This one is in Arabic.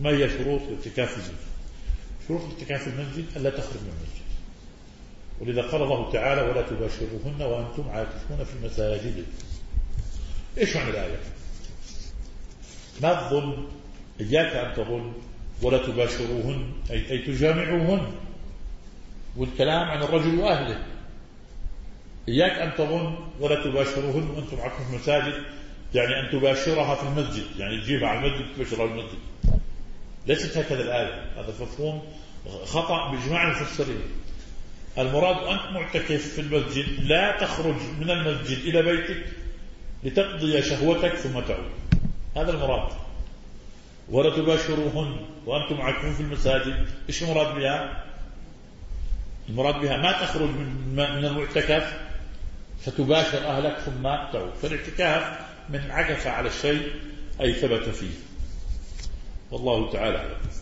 ما هي شروط الاعتكاف في المسجد؟ شروط الاعتكاف في المسجد ألا تخرج من المسجد، ولذا قال الله تعالى ولا تباشروهن وأنتم عاكفون في المساجد. إيش معنى الآية؟ ما تظن، إياك أن تظن ولا تباشروهن أي تجامعوهن، والكلام عن الرجل وأهله. إياك أن تظن ولا تباشروهن وأنتم عاكفون في المساجد يعني أن تباشرها في المسجد، يعني تجيبها على المسجد تباشرها في المسجد. ليست هكذا الآية، هذا مفهوم خطأ بإجماع المفسرين. المراد أنت معتكف في المسجد لا تخرج من المسجد إلى بيتك لتقضي شهوتك ثم تعود، هذا المراد. ولا تباشروهن وأنتم عاكفون في المساجد، إيش المراد بها؟ المراد بها ما تخرج من المعتكف فتباشر أهلك ثم تعود. فالاعتكاف من عكف على الشيء أي ثبت فيه، والله تعالى.